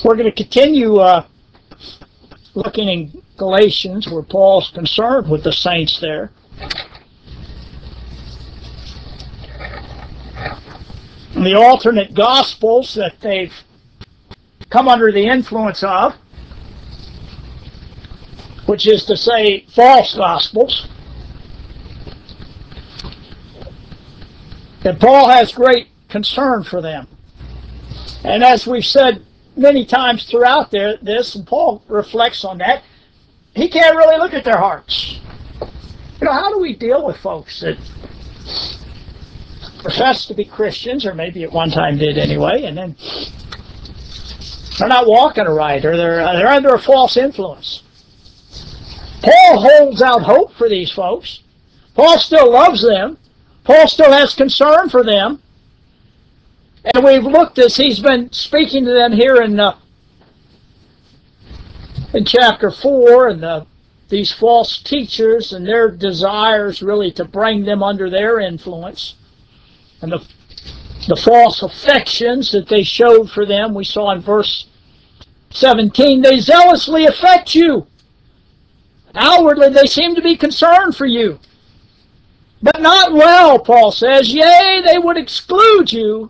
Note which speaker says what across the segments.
Speaker 1: We're going to continue looking in Galatians, where Paul's concerned with the saints there. And the alternate gospels that they've come under the influence of, which is to say false gospels. And Paul has great concern for them. And as we've said many times throughout this, and Paul reflects on that, he can't really look at their hearts. You know, how do we deal with folks that profess to be Christians, or maybe at one time did anyway, and then they're not walking right, or they're under a false influence? Paul holds out hope for these folks. Paul still loves them. Paul still has concern for them. And we've looked as he's been speaking to them here in chapter 4, and these false teachers and their desires really to bring them under their influence, and the false affections that they showed for them. We saw in verse 17, they zealously affect you. Outwardly they seem to be concerned for you, but not well, Paul says. Yea, they would exclude you,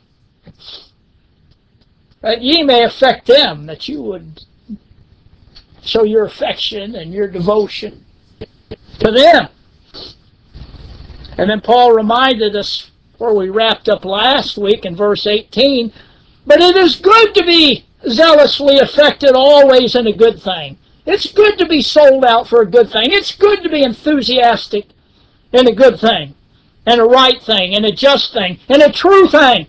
Speaker 1: that ye may affect them, that you would show your affection and your devotion to them. And then Paul reminded us, where we wrapped up last week in verse 18, but it is good to be zealously affected always in a good thing. It's good to be sold out for a good thing. It's good to be enthusiastic in a good thing, and a right thing, and a just thing, and a true thing,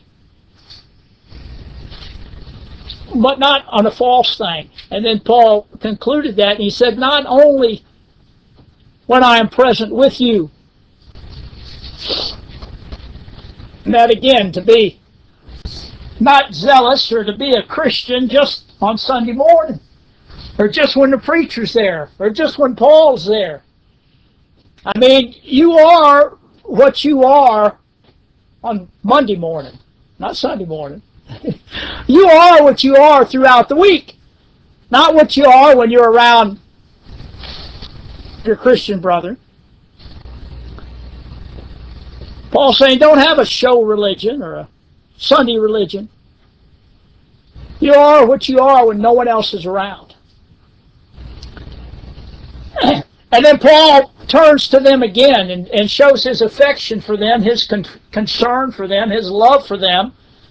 Speaker 1: but not on a false thing. And then Paul concluded that, and he said, not only when I am present with you. And that again, to be not zealous, or to be a Christian just on Sunday morning, or just when the preacher's there, or just when Paul's there. I mean, you are what you are on Monday morning, not Sunday morning. You are what you are throughout the week, not what you are when you're around your Christian brother. Paul's saying, don't have a show religion or a Sunday religion. You are what you are when no one else is around. And then Paul turns to them again and shows his affection for them, his concern for them, his love for them.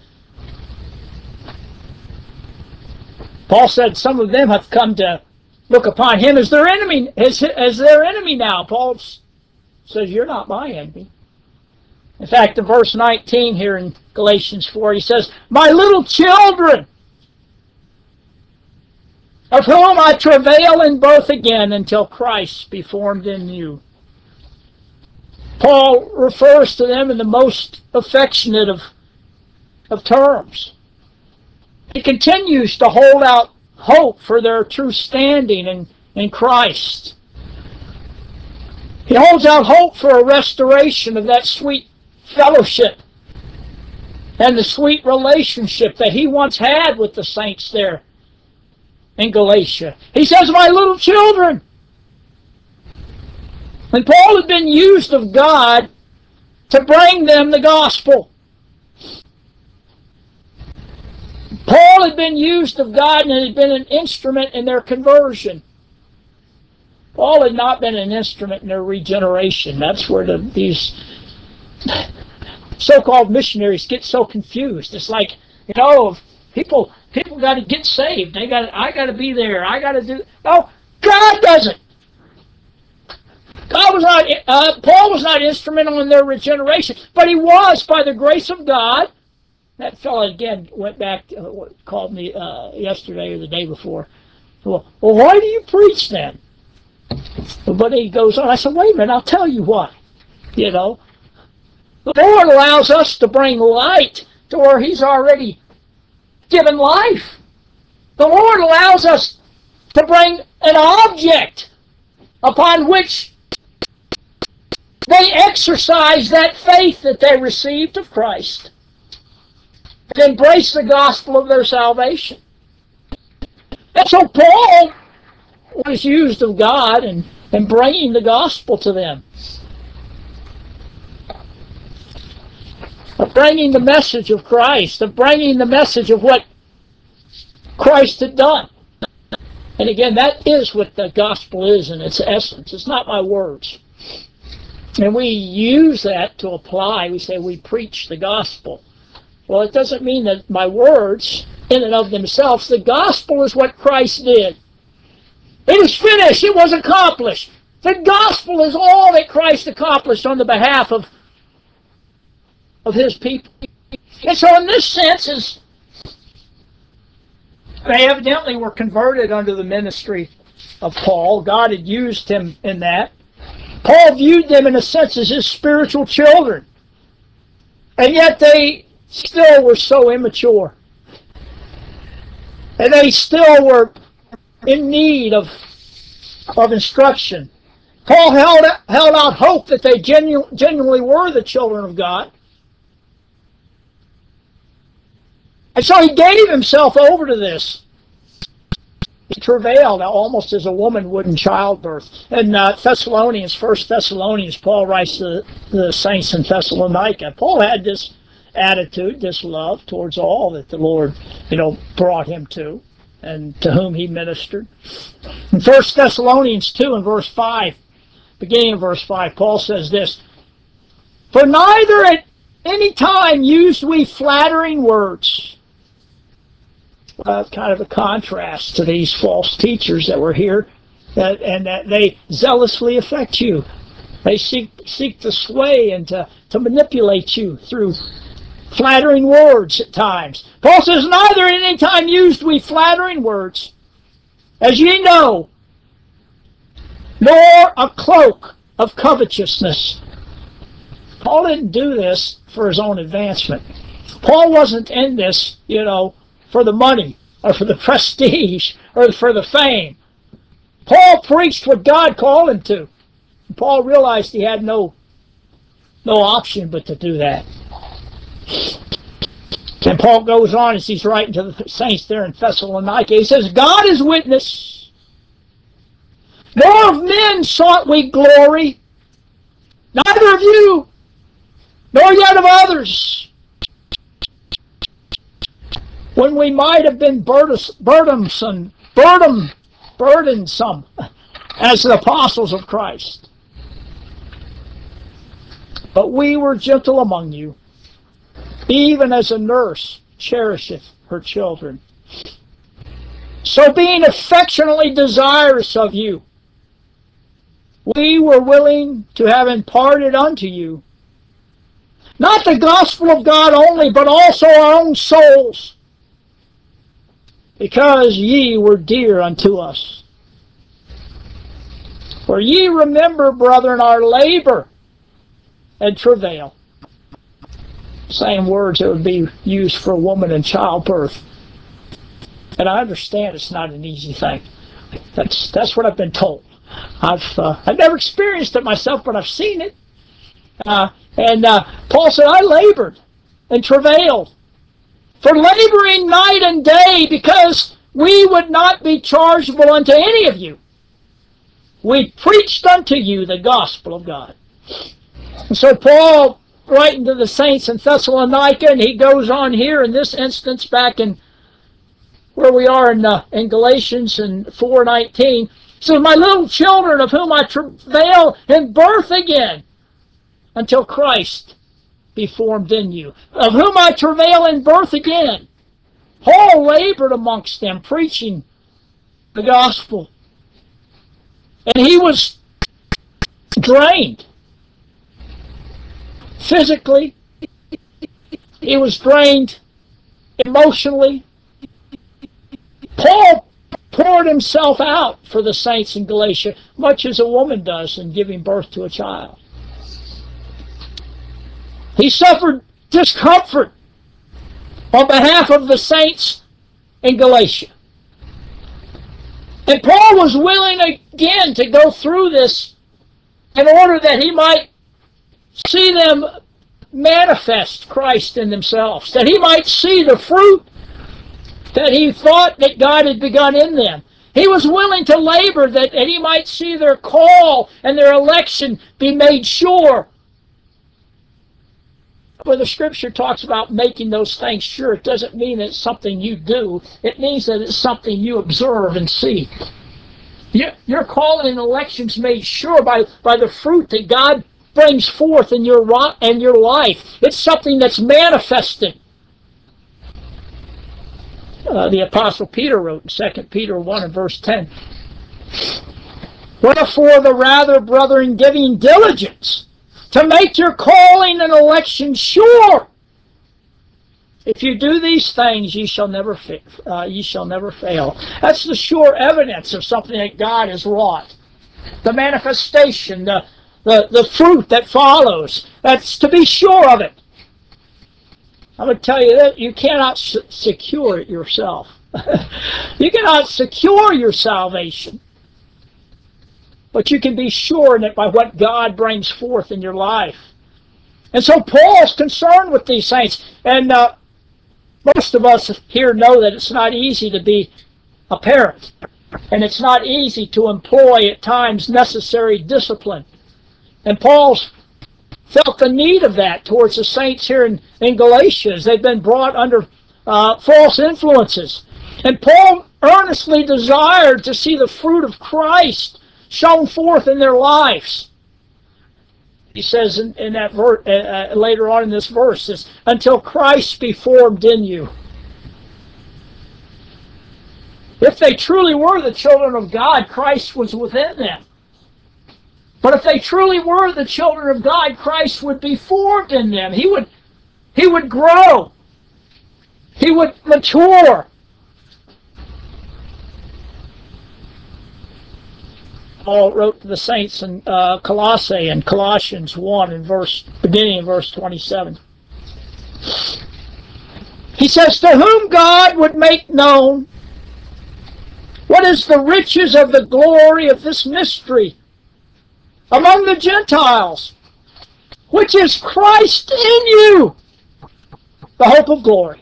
Speaker 1: Paul said some of them have come to look upon him as their enemy, as their enemy now. Paul says, you're not my enemy. In fact, in verse 19 here in Galatians 4, he says, my little children, of whom I travail in birth again until Christ be formed in you. Paul refers to them in the most affectionate of terms. He continues to hold out hope for their true standing in Christ. He holds out hope for a restoration of that sweet fellowship and the sweet relationship that he once had with the saints there in Galatia. He says, my little children. And Paul had been used of God to bring them the gospel. Paul had been used of God and had been an instrument in their conversion. Paul had not been an instrument in their regeneration. That's where these so-called missionaries get so confused. It's like, you know, people got to get saved. I got to be there. I got to do. No, God doesn't. Paul was not instrumental in their regeneration, but he was by the grace of God. That fellow again went back, called me yesterday or the day before. Well, why do you preach then? But he goes on. I said, wait a minute, I'll tell you why. You know, the Lord allows us to bring light to where he's already given life. The Lord allows us to bring an object upon which they exercise that faith that they received of Christ, and embrace the gospel of their salvation. And so Paul was used of God in bringing the gospel to them, of bringing the message of Christ, of bringing the message of what Christ had done. And again, that is what the gospel is in its essence. It's not my words. And we use that to apply. We say we preach the gospel. Well, it doesn't mean that my words, in and of themselves, the gospel is what Christ did. It is finished. It was accomplished. The gospel is all that Christ accomplished on the behalf of his people. And so in this sense, they evidently were converted under the ministry of Paul. God had used him in that. Paul viewed them in a sense as his spiritual children. And yet they still were so immature. And they still were in need of instruction. Paul held out hope that they genuinely were the children of God. And so he gave himself over to this. He travailed almost as a woman would in childbirth. In Thessalonians, 1 Thessalonians, Paul writes to the saints in Thessalonica. Paul had this attitude, this love towards all that the Lord, brought him to and to whom he ministered. In 1 Thessalonians 2 and verse 5, beginning of verse 5, Paul says this, "For neither at any time used we flattering words." Kind of a contrast to these false teachers that were here, and that they zealously affect you. They seek to sway and to manipulate you through flattering words at times. Paul says, "Neither at any time used we flattering words, as ye know, nor a cloak of covetousness." Paul didn't do this for his own advancement. Paul wasn't in this, for the money or for the prestige or for the fame. Paul preached what God called him to. Paul realized he had no option but to do that. And Paul goes on as he's writing to the saints there in Thessalonica. He says, "God is witness. Nor of men sought we glory, neither of you, nor yet of others, when we might have been burdensome as the apostles of Christ. But we were gentle among you, even as a nurse cherisheth her children. So being affectionately desirous of you, we were willing to have imparted unto you, not the gospel of God only, but also our own souls, because ye were dear unto us. For ye remember, brethren, our labor and travail." Same words that would be used for a woman in childbirth. And I understand it's not an easy thing. That's what I've been told. I've never experienced it myself, but I've seen it. And Paul said, "I labored and travailed, for laboring night and day, because we would not be chargeable unto any of you. We preached unto you the gospel of God." And so Paul, writing to the saints in Thessalonica, and he goes on here in this instance back in where we are in Galatians in 4:19, says, "My little children, of whom I travail in birth again, until Christ be formed in you, of whom I travail in birth again." Paul labored amongst them, preaching the gospel. And he was drained. Physically, he was drained emotionally. Paul poured himself out for the saints in Galatia, much as a woman does in giving birth to a child. He suffered discomfort on behalf of the saints in Galatia. And Paul was willing again to go through this in order that he might see them manifest Christ in themselves, that he might see the fruit that he thought that God had begun in them. He was willing to labor that he might see their call and their election be made sure. When the Scripture talks about making those things sure, it doesn't mean it's something you do. It means that it's something you observe and see. Your calling and election's made sure by the fruit that God brings forth in your life. It's something that's manifested. The Apostle Peter wrote in 2 Peter 1 and verse 10, "Wherefore the rather, brethren, giving diligence to make your calling and election sure. If you do these things, ye shall never fail." That's the sure evidence of something that God has wrought. The manifestation, the fruit that follows. That's to be sure of it. I'm going to tell you that you cannot secure it yourself. You cannot secure your salvation. But you can be sure in it by what God brings forth in your life. And so Paul's concerned with these things. And most of us here know that it's not easy to be a parent. And it's not easy to employ at times necessary discipline. And Paul's felt the need of that towards the saints here in Galatia as they've been brought under false influences. And Paul earnestly desired to see the fruit of Christ shown forth in their lives. He says in that verse, later on in this verse, is, "Until Christ be formed in you." If they truly were the children of God, Christ was within them. But if they truly were the children of God, Christ would be formed in them. He would grow. He would mature. Paul wrote to the saints in Colossae and Colossians 1 and beginning in verse 27. He says, "To whom God would make known what is the riches of the glory of this mystery among the Gentiles, which is Christ in you, the hope of glory,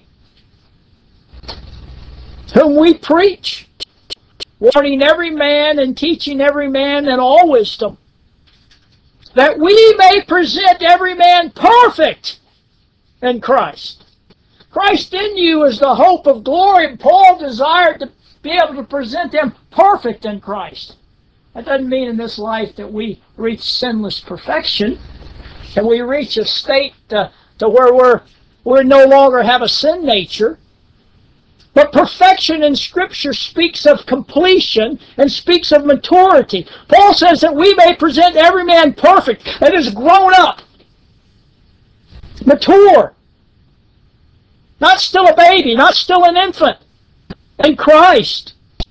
Speaker 1: whom we preach, warning every man and teaching every man in all wisdom, that we may present every man perfect in Christ." Christ in you is the hope of glory, and Paul desired to be able to present them perfect in Christ. That doesn't mean in this life that we reach sinless perfection, that we reach a state to where we no longer have a sin nature. But perfection in Scripture speaks of completion and speaks of maturity. Paul says that we may present every man perfect, that is grown up, mature, not still a baby, not still an infant, in Christ.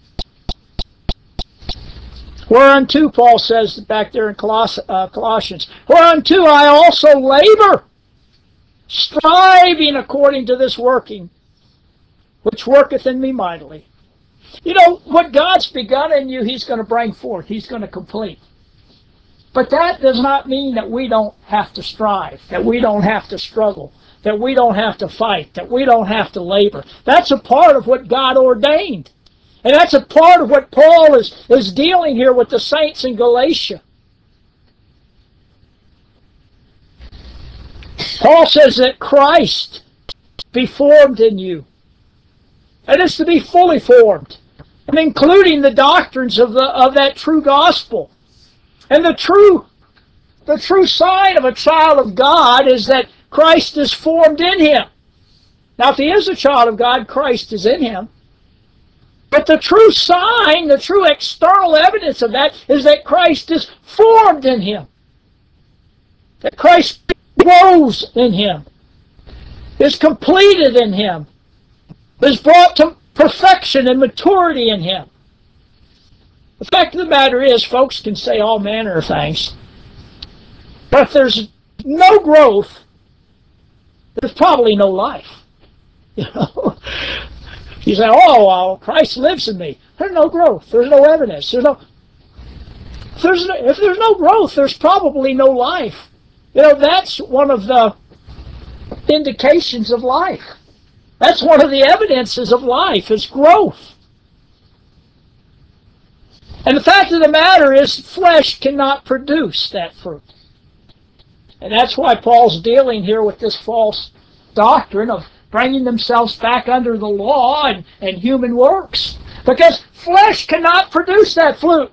Speaker 1: Whereunto, Paul says back there in Colossians, "Whereunto I also labor, striving according to this working, which worketh in me mightily." You know, what God's begun in you, He's going to bring forth. He's going to complete. But that does not mean that we don't have to strive, that we don't have to struggle, that we don't have to fight, that we don't have to labor. That's a part of what God ordained. And that's a part of what Paul is dealing here with the saints in Galatia. Paul says that Christ be formed in you. And it's to be fully formed, and including the doctrines of that true gospel. And the true sign of a child of God is that Christ is formed in him. Now, if he is a child of God, Christ is in him. But the true sign, the true external evidence of that is that Christ is formed in him. That Christ grows in him, is completed in him, is brought to perfection and maturity in him. The fact of the matter is, folks can say all manner of things, but if there's no growth, there's probably no life. You know, you say, "Oh, well, Christ lives in me." There's no growth. There's no evidence. If there's no growth, there's probably no life. You know, that's one of the indications of life. That's one of the evidences of life, is growth. And the fact of the matter is, flesh cannot produce that fruit. And that's why Paul's dealing here with this false doctrine of bringing themselves back under the law and human works. Because flesh cannot produce that fruit.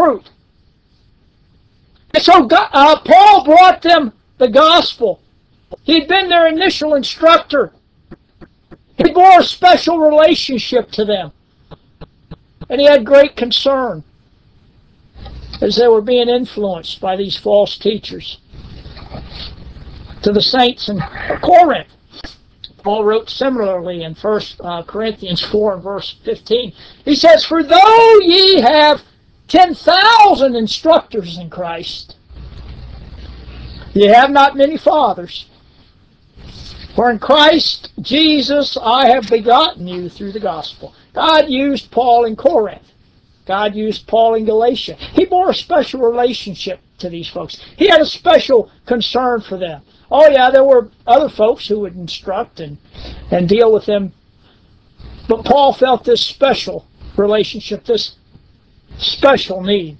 Speaker 1: And so Paul brought them the gospel. He'd been their initial instructor. He bore a special relationship to them. And he had great concern as they were being influenced by these false teachers. To the saints in Corinth, Paul wrote similarly in 1 Corinthians 4 and verse 15. He says, "For though ye have 10,000 instructors in Christ, ye have not many fathers. For in Christ Jesus I have begotten you through the gospel." God used Paul in Corinth. God used Paul in Galatia. He bore a special relationship to these folks. He had a special concern for them. Oh yeah, there were other folks who would instruct and deal with them. But Paul felt this special relationship, this special need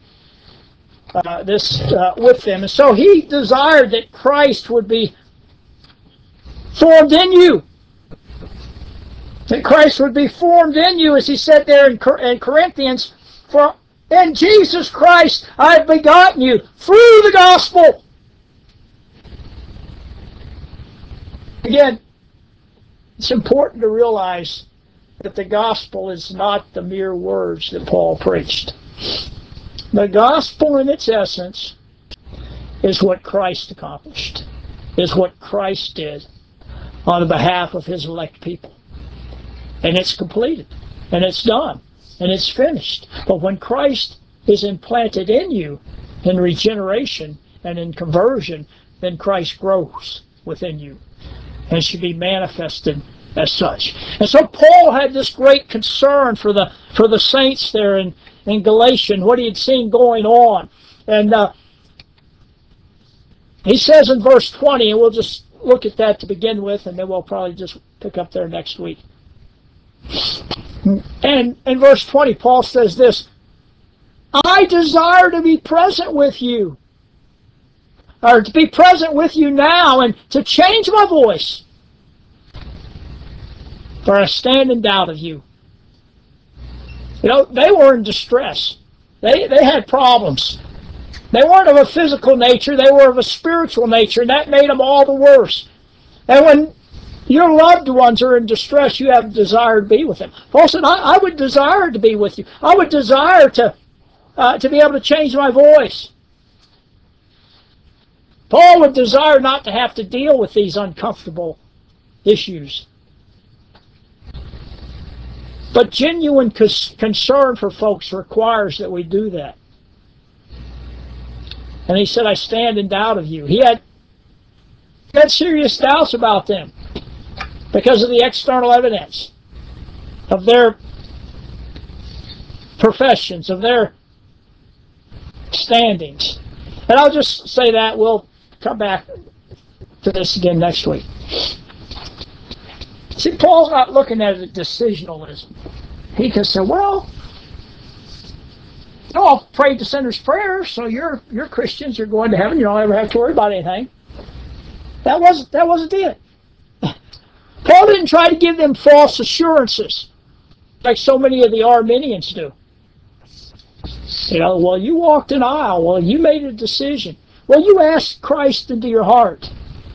Speaker 1: with them. And so he desired that Christ would be formed in you. That Christ would be formed in you, as he said there in Corinthians, "For in Jesus Christ I have begotten you through the gospel." Again, it's important to realize that the gospel is not the mere words that Paul preached. The gospel in its essence is what Christ accomplished, is what Christ did on behalf of his elect people. And it's completed, and it's done, and it's finished. But when Christ is implanted in you in regeneration and in conversion, then Christ grows within you and should be manifested as such. And so Paul had this great concern for the saints there in Galatia, what he had seen going on. And he says in verse 20, and we'll just look at that to begin with, and then we'll probably just pick up there next week. And in verse 20, Paul says this, "I desire to be present with you," or to be present with you now, and to change my voice, for I stand in doubt of you. You know, they were in distress. They had problems. They weren't of a physical nature, they were of a spiritual nature, and that made them all the worse. And when your loved ones are in distress, you have a desire to be with them. Paul said, I would desire to be with you. I would desire to be able to change my voice. Paul would desire not to have to deal with these uncomfortable issues. But genuine concern for folks requires that we do that. And he said, "I stand in doubt of you." He had serious doubts about them because of the external evidence of their professions, of their standings. And I'll just say that. We'll come back to this again next week. See, Paul's not looking at it as decisionalism. He can say, well, you all prayed the sinner's prayer, so you're Christians, you're going to heaven, you don't ever have to worry about anything. That wasn't it. Paul didn't try to give them false assurances like so many of the Arminians do. You know, well, you walked an aisle. Well, you made a decision. Well, you asked Christ into your heart.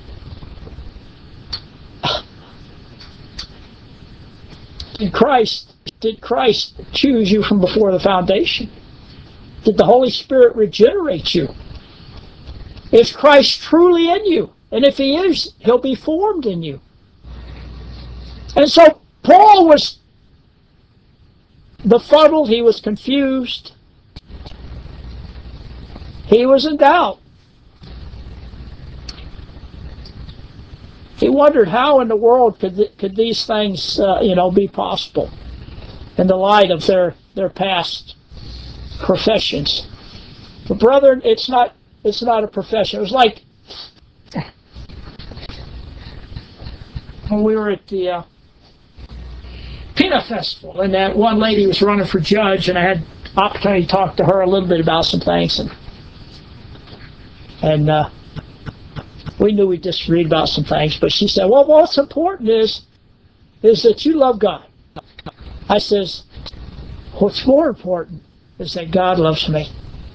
Speaker 1: Did Christ choose you from before the foundation? Did the Holy Spirit regenerate you? Is Christ truly in you? And if he is, he'll be formed in you. And so Paul was befuddled. He was confused. He was in doubt. He wondered how in the world could these things be possible in the light of their past professions. But brethren, it's not a profession. It was like when we were at the peanut festival, and that one lady was running for judge, and I had opportunity to talk to her a little bit about some things, and we knew we disagreed about some things, but she said, well, what's important is that you love God. I says, what's more important is that God loves me.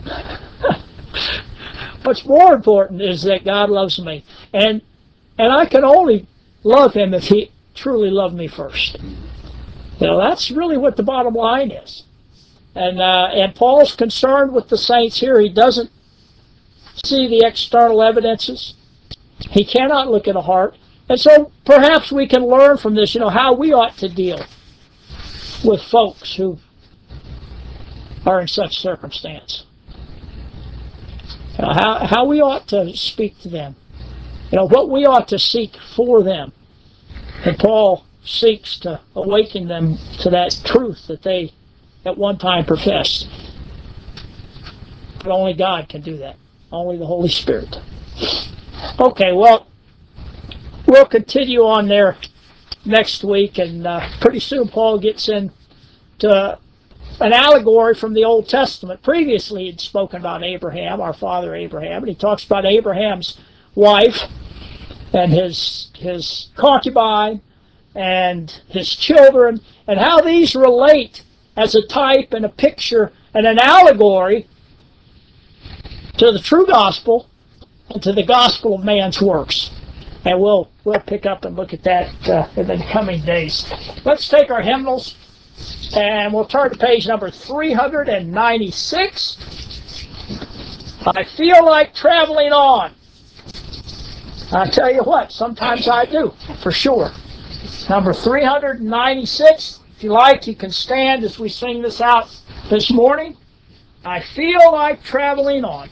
Speaker 1: What's more important is that God loves me. And I can only love him if he truly loved me first. You know, that's really what the bottom line is. And Paul's concerned with the saints here. He doesn't see the external evidences. He cannot look at the heart. And so perhaps we can learn from this, you know, how we ought to deal with folks who are in such circumstance. You know, how we ought to speak to them. You know, what we ought to seek for them. And Paul seeks to awaken them to that truth that they at one time professed. But only God can do that. Only the Holy Spirit. Okay, well, we'll continue on there next week, and pretty soon Paul gets into an allegory from the Old Testament. Previously he'd spoken about Abraham, our father Abraham, and he talks about Abraham's wife and his concubine and his children, and how these relate as a type and a picture and an allegory to the true gospel and to the gospel of man's works. And we'll pick up and look at that in the coming days. Let's take our hymnals, and we'll turn to page number 396. I feel like traveling on. I tell you what, sometimes I do, for sure. Number 396. If you like, you can stand as we sing this out this morning. I feel like traveling on.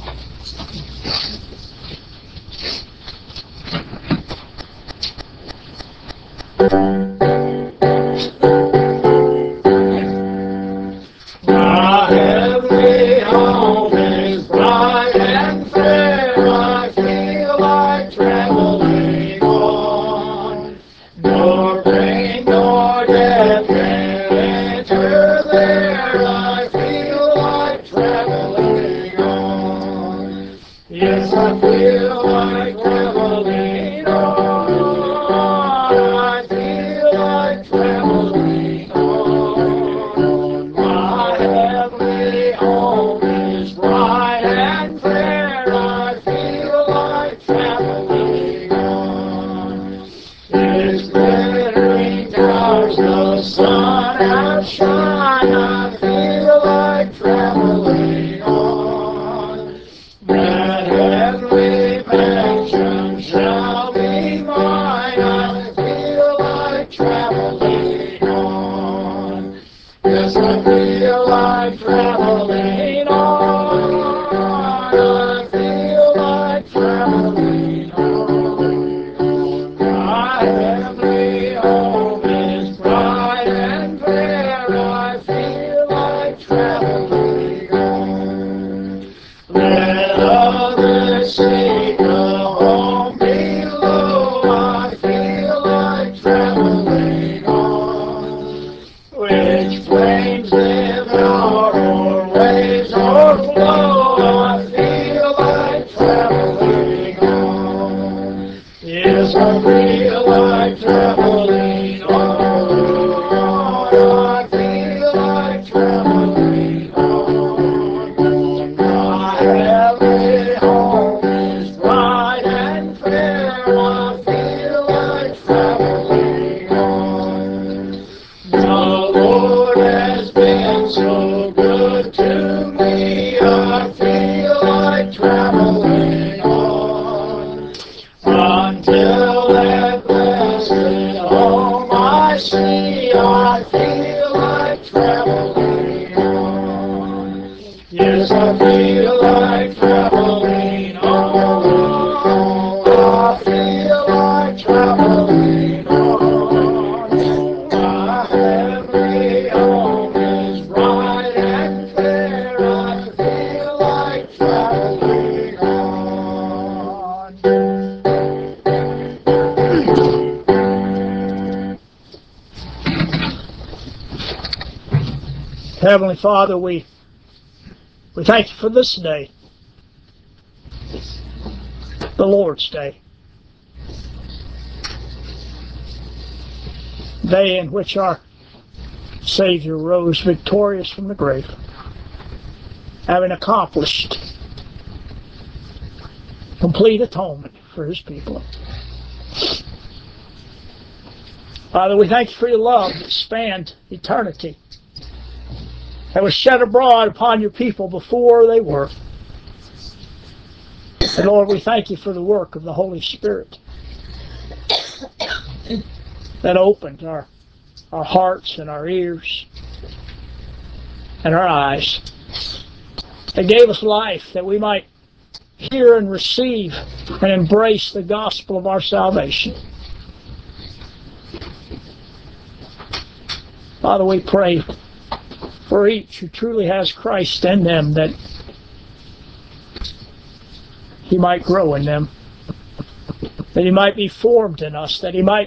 Speaker 1: My heavenly home is bright and fair. I feel like traveling on. Nor pain nor death can enter there. I feel like traveling on. Yes, I feel like traveling on. I feel like traveling on. My heavenly home is bright and fair. I feel like traveling on. Its glittering towers the sun outshine. I feel like traveling on. That heavenly mansion shall be mine. I feel like traveling on. Yes, I feel like traveling on. I feel like traveling on. My heavenly home is bright and fair. I feel like traveling on. Let others seek a home below. I feel like traveling on. Which flames devour or waves o'erflow. I feel like traveling on. Yes, I feel like traveling on. I feel like traveling on. My heavenly home is bright and fair. I feel like traveling on. The Lord has been so good to me. I feel like traveling on. Until that blessed home I see, I feel like traveling on. Yes, I feel like traveling on. I feel like traveling on. My heavenly home is bright and fair. I feel like traveling on. Heavenly Father, we thank you for this day, the Lord's Day. Day in which our Savior rose victorious from the grave, having accomplished complete atonement for His people. Father, we thank you for your love that spanned eternity, that was shed abroad upon your people before they were. And Lord, we thank you for the work of the Holy Spirit that opened our hearts and our ears and our eyes, that gave us life that we might hear and receive and embrace the gospel of our salvation. Father, we pray for each who truly has Christ in them, that He might grow in them, that He might be formed in us, that He might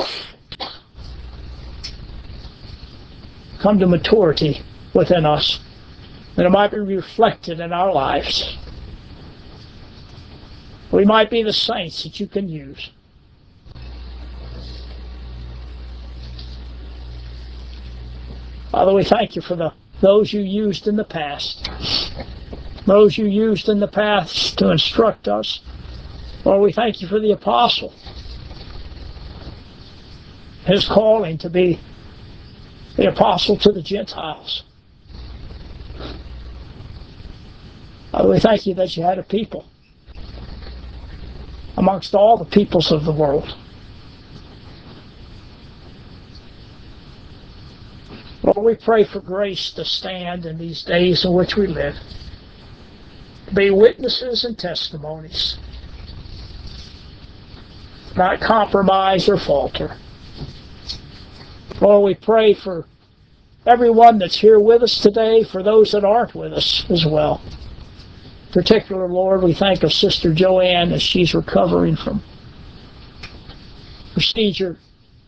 Speaker 1: come to maturity within us, that it might be reflected in our lives. We might be the saints that you can use. Father, we thank you for those you used in the past, those you used in the past to instruct us. Lord, we thank you for the apostle, his calling to be the apostle to the Gentiles. Father, we thank you that you had a people amongst all the peoples of the world. Lord, we pray for grace to stand in these days in which we live, to be witnesses and testimonies, not compromise or falter. Lord, we pray for everyone that's here with us today, for those that aren't with us as well. In particular, Lord, we thank of Sister Joanne as she's recovering from procedure,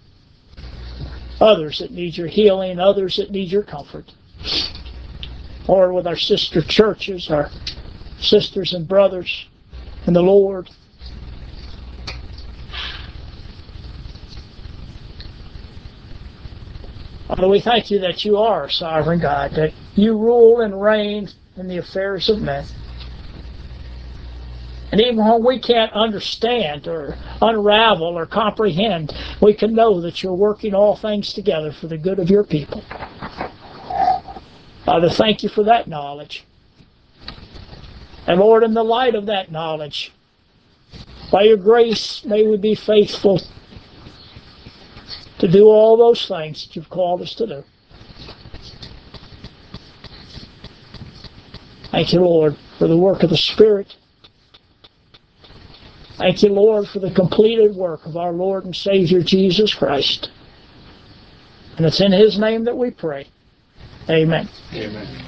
Speaker 1: others that need your healing, others that need your comfort. Lord, with our sister churches, our sisters and brothers in the Lord, Father, we thank you that you are a sovereign God, that you rule and reign in the affairs of men. And even when we can't understand or unravel or comprehend, we can know that you're working all things together for the good of your people. Father, thank you for that knowledge. And Lord, in the light of that knowledge, by your grace, may we be faithful to do all those things that you've called us to do. Thank you, Lord, for the work of the Spirit. Thank you, Lord, for the completed work of our Lord and Savior, Jesus Christ. And it's in His name that we pray. Amen.
Speaker 2: Amen.